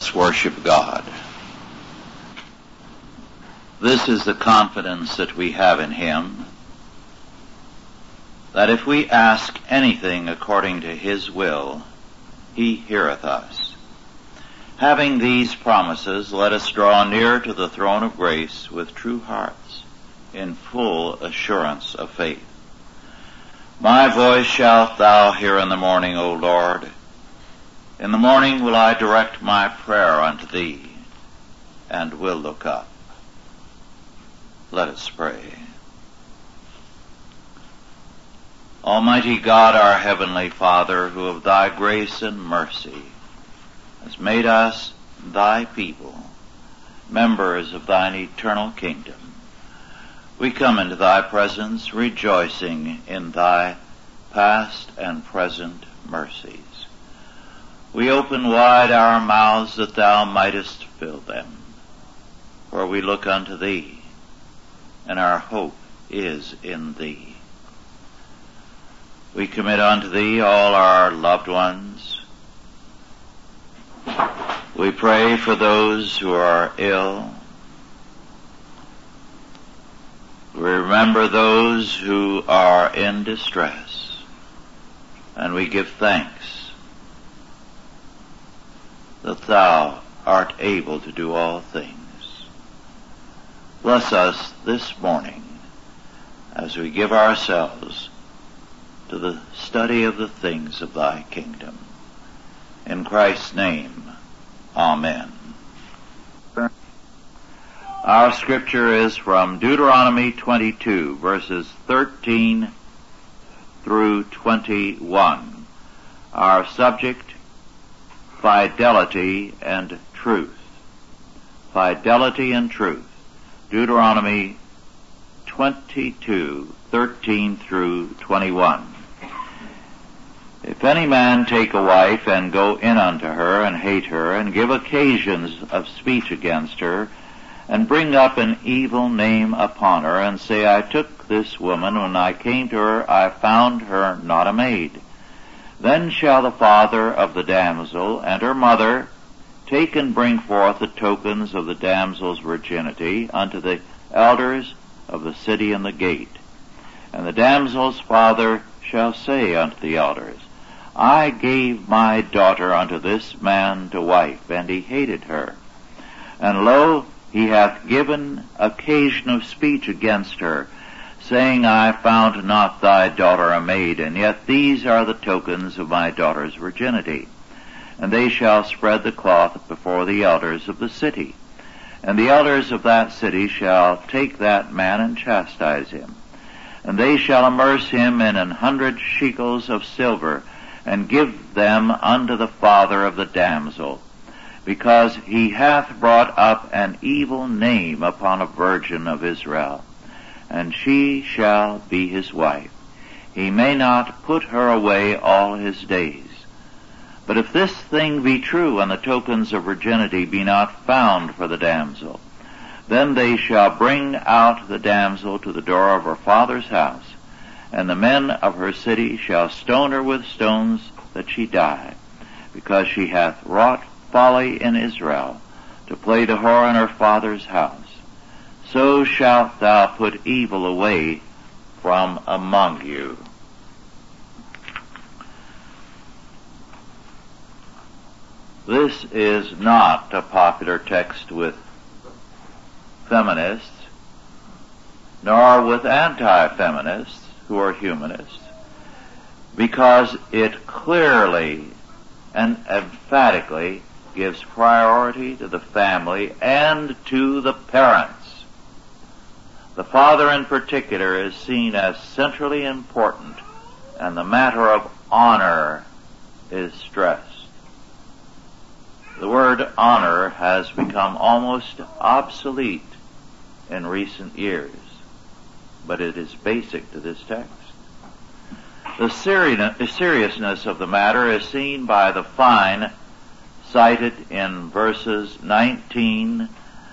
us worship God. This is the confidence that we have in Him, that if we ask anything according to His will, He heareth us. Having these promises, let us draw near to the throne of grace with true hearts, in full assurance of faith. My voice shalt thou hear in the morning, O Lord. In the morning will I direct my prayer unto thee, and will look up. Let us pray. Almighty God, our heavenly Father, who of thy grace and mercy has made us thy people, members of thine eternal kingdom, we come into thy presence rejoicing in thy past and present mercies. We open wide our mouths that thou mightest fill them, for we look unto thee, and our hope is in thee. We commit unto thee all our loved ones. We pray for those who are ill. We remember those who are in distress, and we give thanks that thou art able to do all things. Bless us this morning as we give ourselves to the study of the things of thy kingdom. In Christ's name, amen. Our scripture is from Deuteronomy 22, verses 13 through 21. Our subject, fidelity and truth. Fidelity and truth. Deuteronomy 22, 13 through 21. If any man take a wife and go in unto her and hate her and give occasions of speech against her and bring up an evil name upon her and say, I took this woman, when I came to her I found her not a maid, then shall the father of the damsel and her mother take and bring forth the tokens of the damsel's virginity unto the elders of the city and the gate. And the damsel's father shall say unto the elders, I gave my daughter unto this man to wife, and he hated her. And lo, he hath given occasion of speech against her, saying, I found not thy daughter a maid, and yet these are the tokens of my daughter's virginity. And they shall spread the cloth before the elders of the city. And the elders of that city shall take that man and chastise him. And they shall immerse him in 100 shekels of silver, and give them unto the father of the damsel, because he hath brought up an evil name upon a virgin of Israel, and she shall be his wife. He may not put her away all his days. But if this thing be true, and the tokens of virginity be not found for the damsel, then they shall bring out the damsel to the door of her father's house, and the men of her city shall stone her with stones that she die, because she hath wrought folly in Israel, to play the whore in her father's house. So shalt thou put evil away from among you. This is not a popular text with feminists, nor with anti-feminists who are humanists, because it clearly and emphatically gives priority to the family and to the parents. The father in particular is seen as centrally important, and the matter of honor is stressed. The word honor has become almost obsolete in recent years, but it is basic to this text. The seriousness of the matter is seen by the fine cited in verses 19,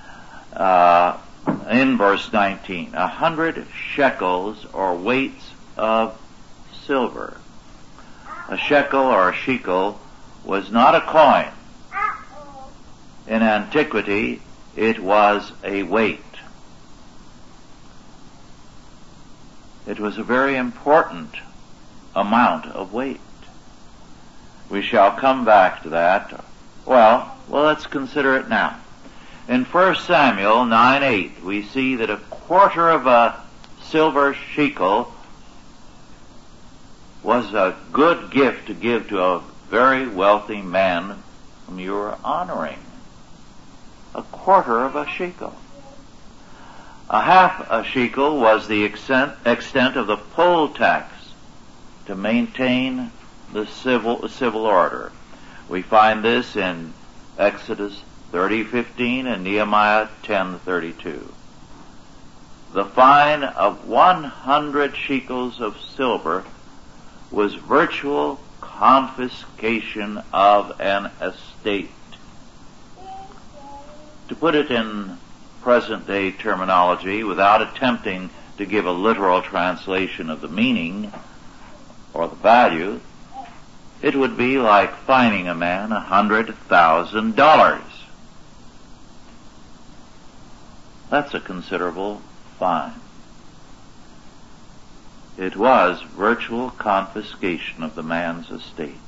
in verse 19, 100 shekels or weights of silver. A shekel or a shekel was not a coin. In antiquity, it was a weight. It was a very important amount of weight. We shall come back to that. Well, let's consider it now. In 1 Samuel 9:8, we see that a quarter of a silver shekel was a good gift to give to a very wealthy man whom you were honoring. A quarter of a shekel. A half a shekel was the extent of the poll tax to maintain the civil order. We find this in Exodus 30:15 and Nehemiah 10:32. The fine of 100 shekels of silver was virtual confiscation of an estate. To put it in present-day terminology, without attempting to give a literal translation of the meaning or the value, it would be like fining a man $100,000. That's a considerable fine. It was virtual confiscation of the man's estate.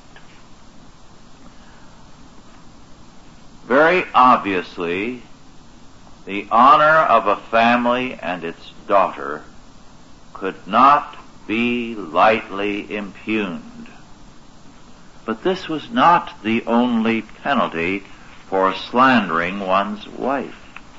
Very obviously, the honor of a family and its daughter could not be lightly impugned. But this was not the only penalty for slandering one's wife.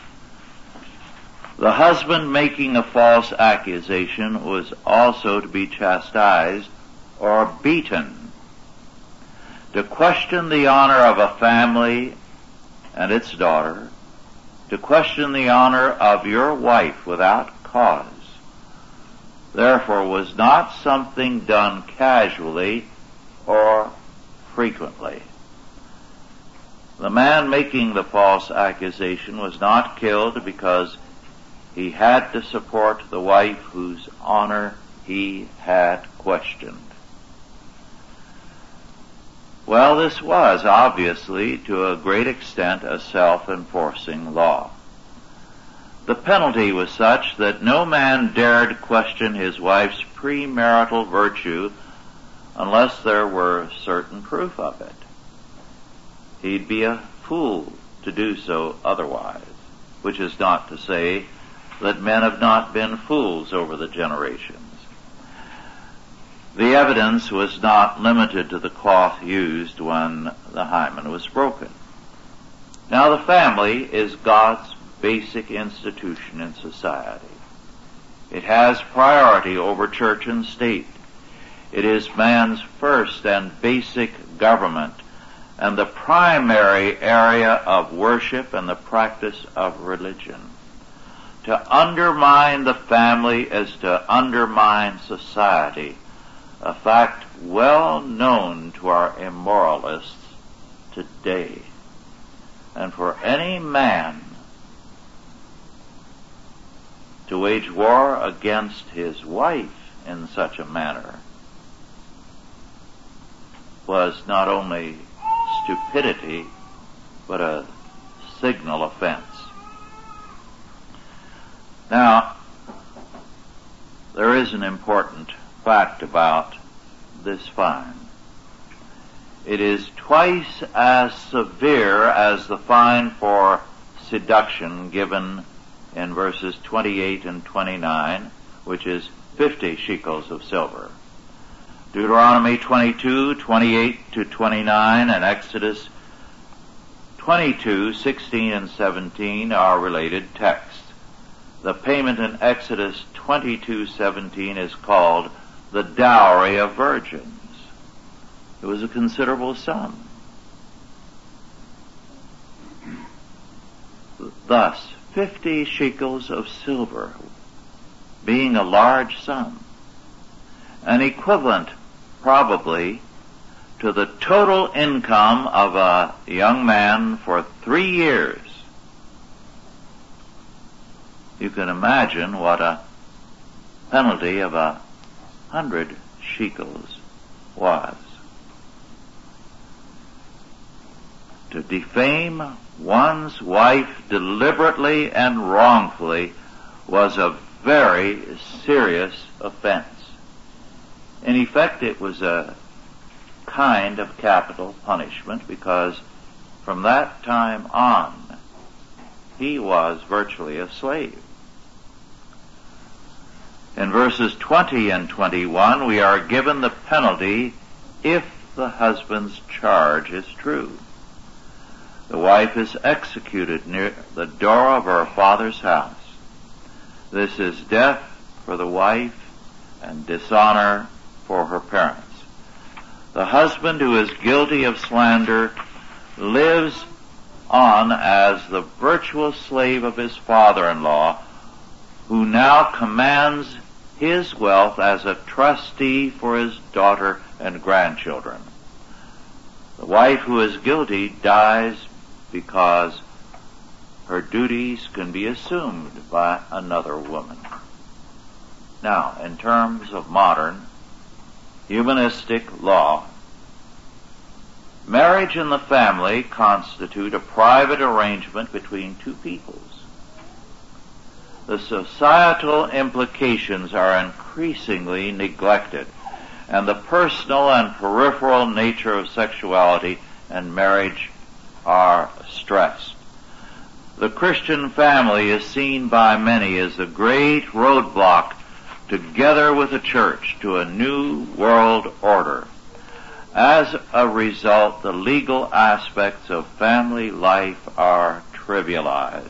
The husband making a false accusation was also to be chastised or beaten. To question the honor of a family and its daughter, to question the honor of your wife without cause, therefore was not something done casually or frequently. The man making the false accusation was not killed because he had to support the wife whose honor he had questioned. Well, this was obviously to a great extent a self-enforcing law. The penalty was such that no man dared question his wife's premarital virtue unless there were certain proof of it. He'd be a fool to do so otherwise, which is not to say that men have not been fools over the generations. The evidence was not limited to the cloth used when the hymen was broken. Now, the family is God's basic institution in society. It has priority over church and state. It is man's first and basic government and the primary area of worship and the practice of religion. To undermine the family is to undermine society, a fact well known to our immoralists today. And for any man to wage war against his wife in such a manner was not only stupidity, but a signal offense. Now, there is an important fact about this fine. It is twice as severe as the fine for seduction given in verses 28 and 29, which is 50 shekels of silver. Deuteronomy 22, 28 to 29, and Exodus 22, 16 and 17 are related texts. The payment in Exodus 22:17 is called the dowry of virgins. It was a considerable sum. Thus, 50 shekels of silver being a large sum, an equivalent probably to the total income of a young man for 3 years. You can imagine what a penalty of 100 shekels was. To defame one's wife deliberately and wrongfully was a very serious offense. In effect, it was a kind of capital punishment, because from that time on, he was virtually a slave. In verses 20 and 21, we are given the penalty if the husband's charge is true. The wife is executed near the door of her father's house. This is death for the wife and dishonor for her parents. The husband who is guilty of slander lives on as the virtual slave of his father-in-law, who now commands his wealth as a trustee for his daughter and grandchildren. The wife who is guilty dies because her duties can be assumed by another woman. Now, in terms of modern humanistic law, marriage and the family constitute a private arrangement between two peoples. The societal implications are increasingly neglected, and the personal and peripheral nature of sexuality and marriage are stressed. The Christian family is seen by many as a great roadblock, together with the church, to a new world order. As a result, the legal aspects of family life are trivialized.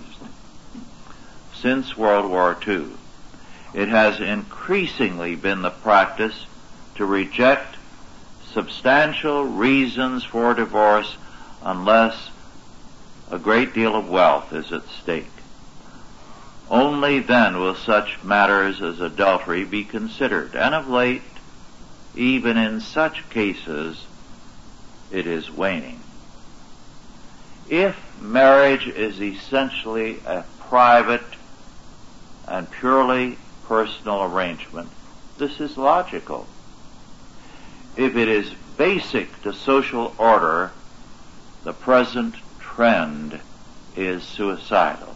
Since World War II, it has increasingly been the practice to reject substantial reasons for divorce unless a great deal of wealth is at stake. Only then will such matters as adultery be considered, and of late, even in such cases, it is waning. If marriage is essentially a private and purely personal arrangement, this is logical. If it is basic to social order, the present trend is suicidal.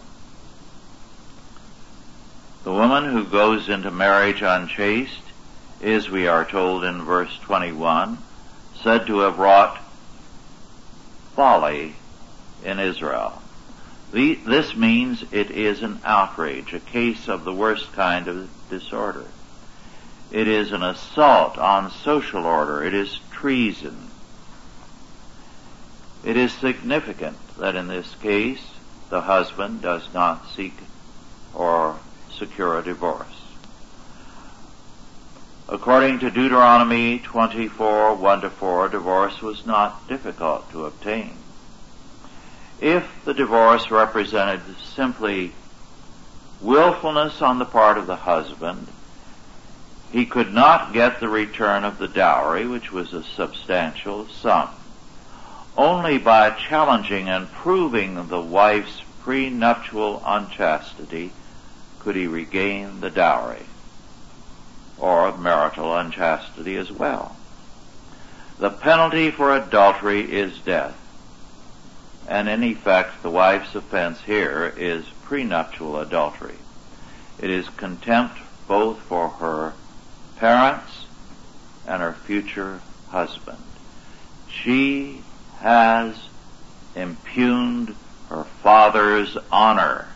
The woman who goes into marriage unchaste is, we are told in verse 21, said to have wrought folly in Israel. This means it is an outrage, a case of the worst kind of disorder. It is an assault on social order. It is treason. It is significant that in this case, the husband does not seek or secure a divorce. According to Deuteronomy 24, 1-4, divorce was not difficult to obtain. If the divorce represented simply willfulness on the part of the husband, he could not get the return of the dowry, which was a substantial sum. Only by challenging and proving the wife's prenuptial unchastity could he regain the dowry, or marital unchastity as well. The penalty for adultery is death, and in effect the wife's offense here is prenuptial adultery. It is contempt both for her parents and her future husband. She has impugned her father's honor.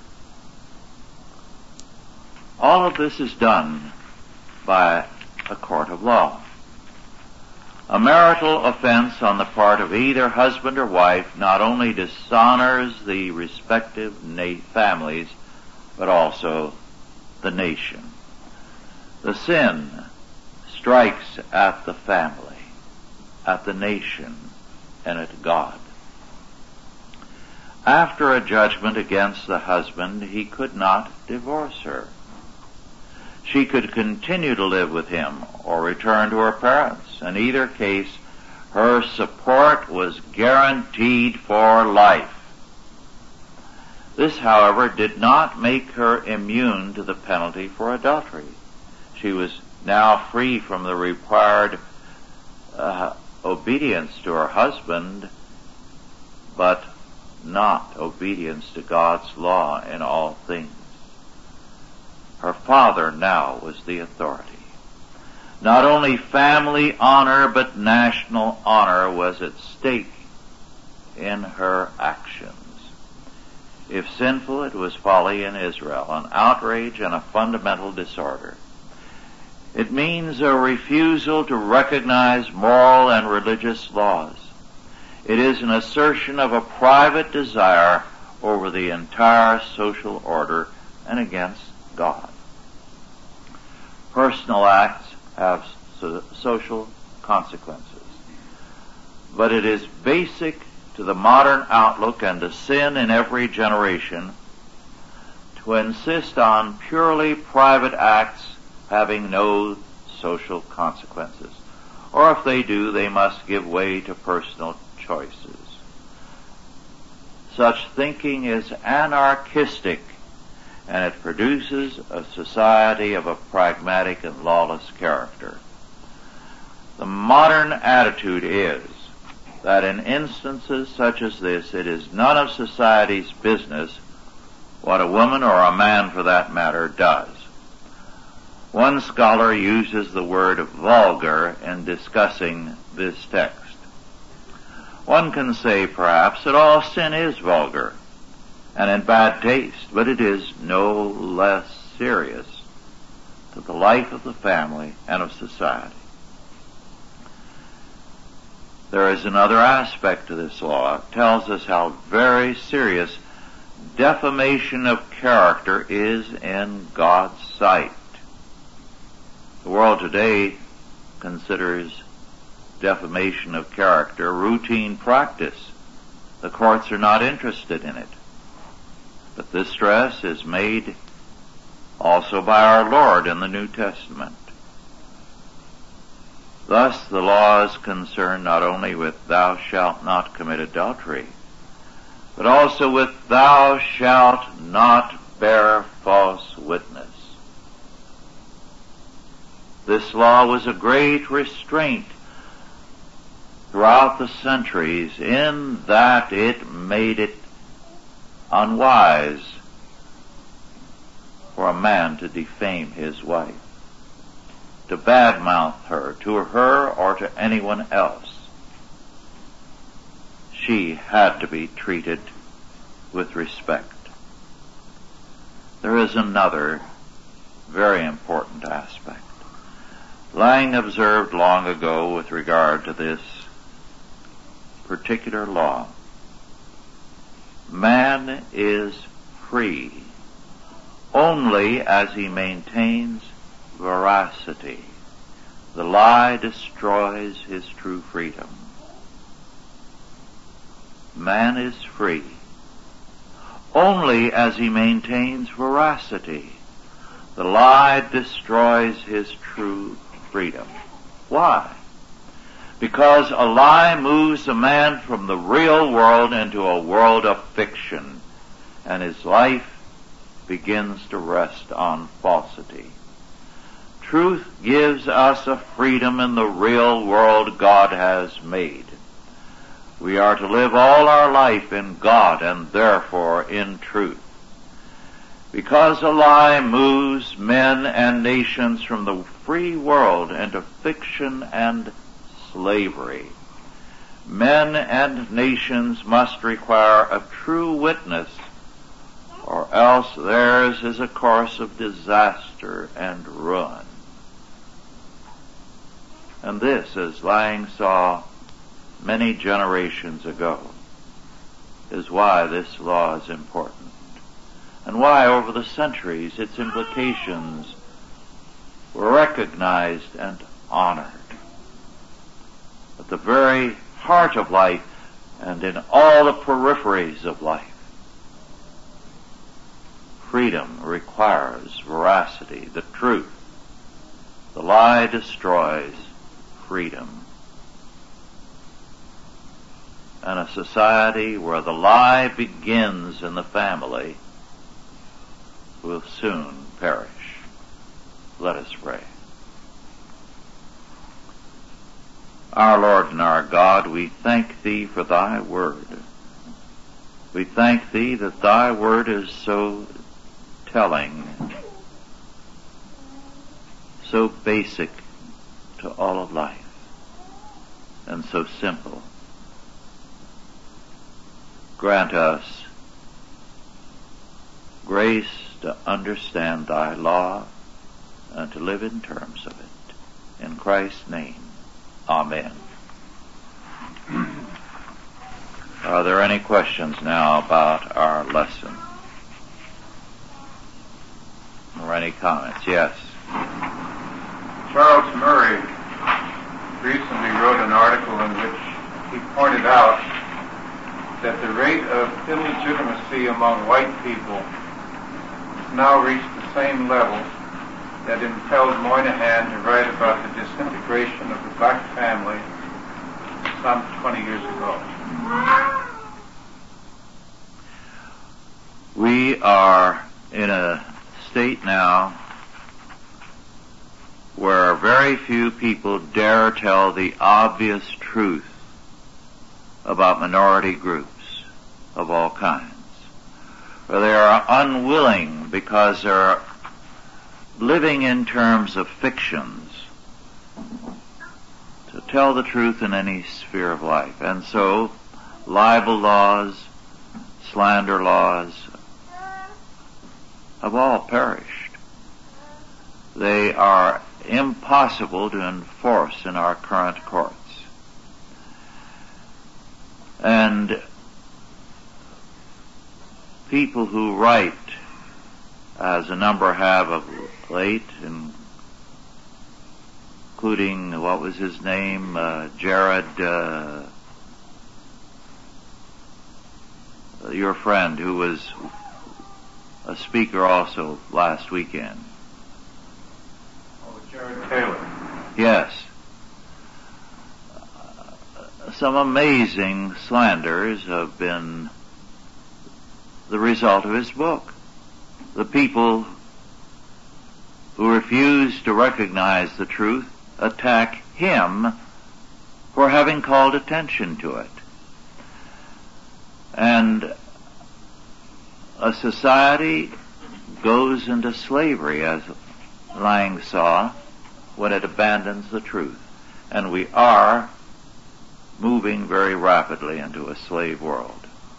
All of this is done by a court of law. A marital offense on the part of either husband or wife not only dishonors the respective families, but also the nation. The sin strikes at the family, at the nation, and at God. After a judgment against the husband, he could not divorce her. She could continue to live with him or return to her parents. In either case, her support was guaranteed for life. This, however, did not make her immune to the penalty for adultery. She was now free from the required obedience to her husband, but not obedience to God's law in all things. Her father now was the authority. Not only family honor, but national honor was at stake in her actions. If sinful, it was folly in Israel, an outrage and a fundamental disorder. It means a refusal to recognize moral and religious laws. It is an assertion of a private desire over the entire social order and against God. Personal acts have social consequences, but it is basic to the modern outlook and to sin in every generation to insist on purely private acts having no social consequences, or if they do, they must give way to personal choices. Such thinking is anarchistic, and it produces a society of a pragmatic and lawless character. The modern attitude is that in instances such as this, it is none of society's business what a woman, or a man for that matter, does. One scholar uses the word vulgar in discussing this text. One can say, perhaps, that all sin is vulgar and in bad taste, but it is no less serious to the life of the family and of society. There is another aspect to this law. It tells us how very serious defamation of character is in God's sight. The world today considers defamation of character routine practice. The courts are not interested in it. But this stress is made also by our Lord in the New Testament. Thus the law is concerned not only with thou shalt not commit adultery, but also with thou shalt not bear false witness. This law was a great restraint throughout the centuries in that it made it unwise for a man to defame his wife, to badmouth her, to her or to anyone else. She had to be treated with respect. There is another very important aspect. Lang observed long ago with regard to this particular law, man is free only as he maintains veracity. The lie destroys his true freedom. Man is free only as he maintains veracity. The lie destroys his true freedom. Why? Because a lie moves a man from the real world into a world of fiction, and his life begins to rest on falsity. Truth gives us a freedom in the real world God has made. We are to live all our life in God and therefore in truth. Because a lie moves men and nations from the free world into fiction and slavery, men and nations must require a true witness, or else theirs is a course of disaster and ruin. And this, as Lang saw many generations ago, is why this law is important, and why over the centuries its implications were recognized and honored. At the very heart of life and in all the peripheries of life, freedom requires veracity, the truth. The lie destroys freedom. And a society where the lie begins in the family will soon perish. Let us pray. Our Lord and our God, we thank Thee for Thy word. We thank Thee that Thy word is so telling, so basic to all of life, and so simple. Grant us grace to understand Thy law and to live in terms of it. In Christ's name, amen. Are there any questions now about our lesson? Or any comments? Yes. Charles Murray recently wrote an article in which he pointed out that the rate of illegitimacy among white people has now reached the same level that impelled Moynihan to write about the disintegration of the black family some 20 years ago. We are in a state now where very few people dare tell the obvious truth about minority groups of all kinds. Or they are unwilling because they're living in terms of fictions to tell the truth in any sphere of life. And so libel laws, slander laws have all perished. They are impossible to enforce in our current courts. And people who write, as a number have of late, including, what was his name, Jared, your friend, who was a speaker also last weekend. Oh, Jared Taylor. Yes. Some amazing slanders have been the result of his book. The people who refuse to recognize the truth attack him for having called attention to it. And a society goes into slavery, as Lang saw, when it abandons the truth. And we are moving very rapidly into a slave world.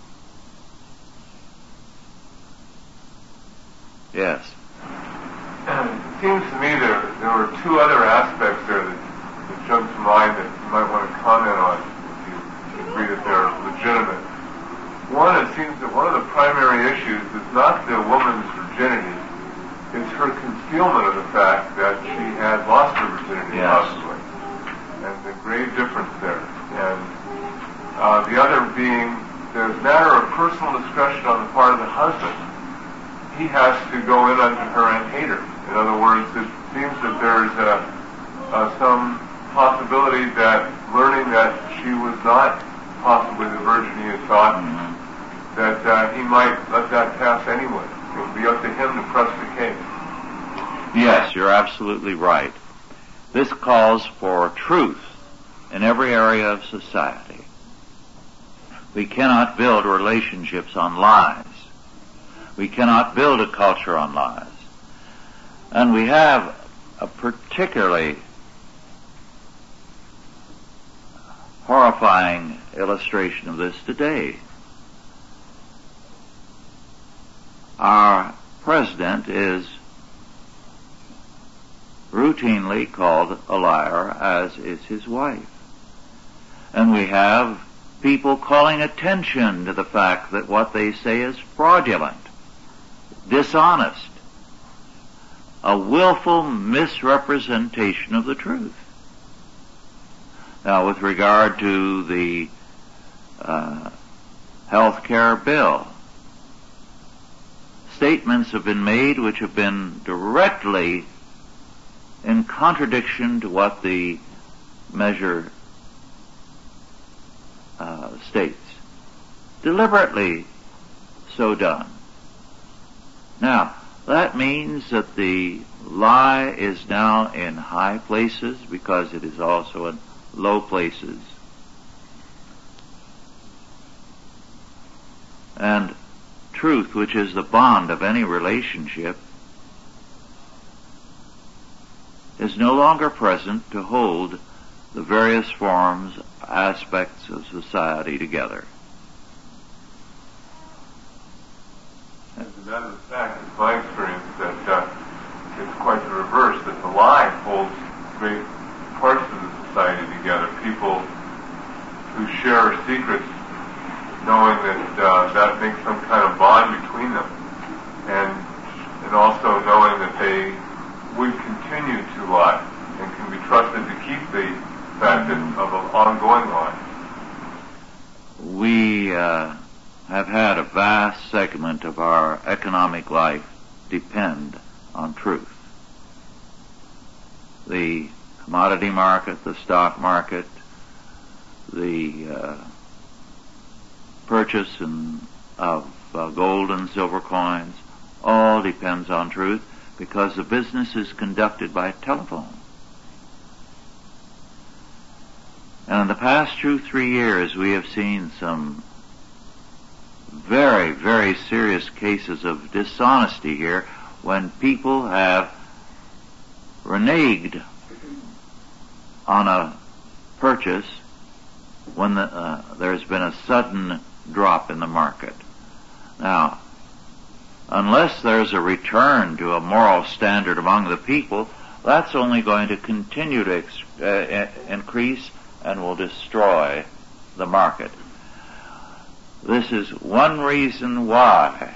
Yes. It seems to me there were two other aspects there that jump to mind that you might want to comment on if you agree that they're legitimate. One, it seems that one of the primary issues is not the woman's virginity, it's her concealment of the fact that she had lost her virginity, yes, possibly. And the grave difference there. And the other being the matter of personal discretion on the part of the husband. He has to go in unto her and hate her. In other words, it seems that there's some possibility that learning that she was not possibly the virgin he had thought, that he might let that pass anyway. It would be up to him to press the case. Yes, you're absolutely right. This calls for truth in every area of society. We cannot build relationships on lies. We cannot build a culture on lies. And we have a particularly horrifying illustration of this today. Our president is routinely called a liar, as is his wife. And we have people calling attention to the fact that what they say is fraudulent, dishonest, a willful misrepresentation of the truth. Now, with regard to the health care bill, statements have been made which have been directly in contradiction to what the measure states. Deliberately so done. Now, that means that the lie is now in high places because it is also in low places. And truth, which is the bond of any relationship, is no longer present to hold the various forms, aspects of society together. As a matter of fact, it's my experience that it's quite the reverse, that the lie holds great parts of the society together. People who share secrets, knowing that that makes some kind of bond between them, and also knowing that they would continue to lie and can be trusted to keep the fact of an ongoing lie. We have had a vast segment of our economic life depend on truth. The commodity market, the stock market, the purchase of gold and silver coins, all depends on truth because the business is conducted by telephone. And in the past 2-3 years, we have seen some very, very serious cases of dishonesty here when people have reneged on a purchase when there's been a sudden drop in the market. Now, unless there's a return to a moral standard among the people, that's only going to continue to increase and will destroy the market. This is one reason why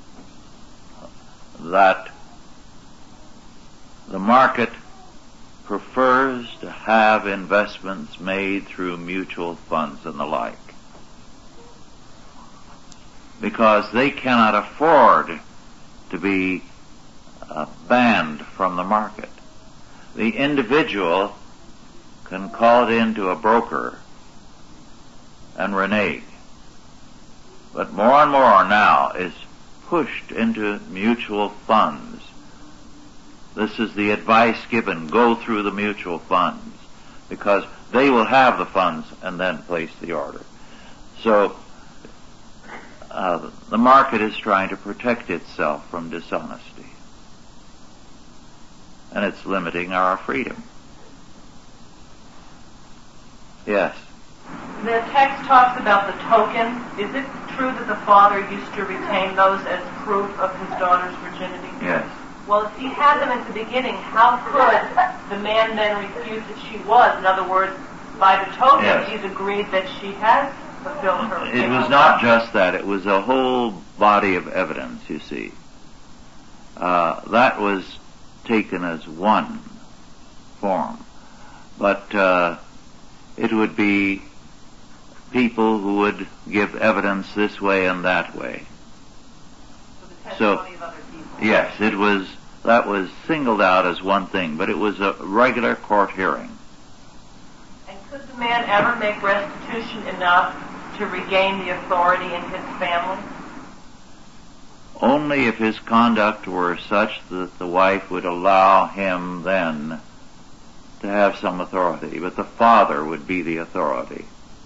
that the market prefers to have investments made through mutual funds and the like, because they cannot afford to be banned from the market. The individual can call it into a broker and renege. But more and more now is pushed into mutual funds. This is the advice given: go through the mutual funds, because they will have the funds and then place the order. So the market is trying to protect itself from dishonesty, and it's limiting our freedom. Yes? The text talks about the token. Is it true that the father used to retain those as proof of his daughter's virginity? Yes. Well, if he had them at the beginning, how could the man then refuse that she was? In other words, by the token, Yes. he's agreed that she has fulfilled her. It was not just that. It was a whole body of evidence, you see. That was taken as one form. But it would be people who would give evidence this way and that way. So the testimony of other people. Yes, that was singled out as one thing, but it was a regular court hearing. And could the man ever make restitution enough to regain the authority in his family? Only if his conduct were such that the wife would allow him then to have some authority, but the father would be the authority.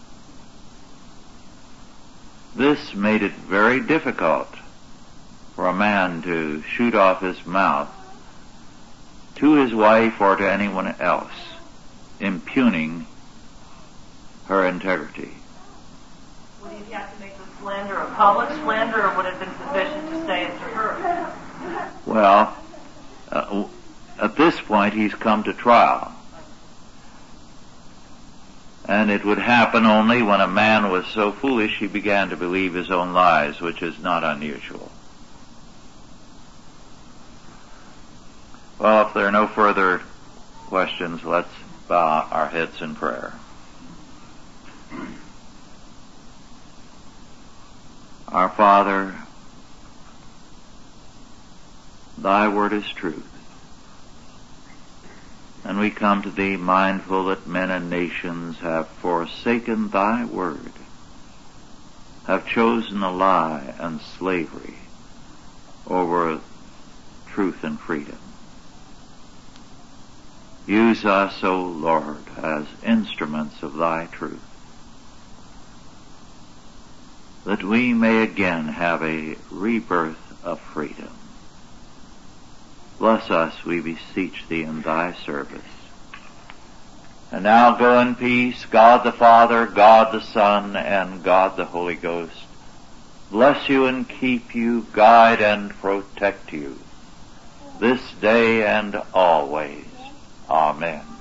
This made it very difficult for a man to shoot off his mouth to his wife or to anyone else, impugning her integrity. Would he have to make the slander a public slander, or would it have been sufficient to say it to her? Well, at this point he's come to trial. And it would happen only when a man was so foolish he began to believe his own lies, which is not unusual. Well, if there are no further questions, let's bow our heads in prayer. Our Father, Thy word is truth. And we come to Thee mindful that men and nations have forsaken Thy word, have chosen a lie and slavery over truth and freedom. Use us, O Lord, as instruments of Thy truth. that we may again have a rebirth of freedom. Bless us, we beseech thee, in thy service. And now go in peace. God the Father, God the Son, and God the Holy Ghost bless you and keep you, guide and protect you, this day and always. Amen.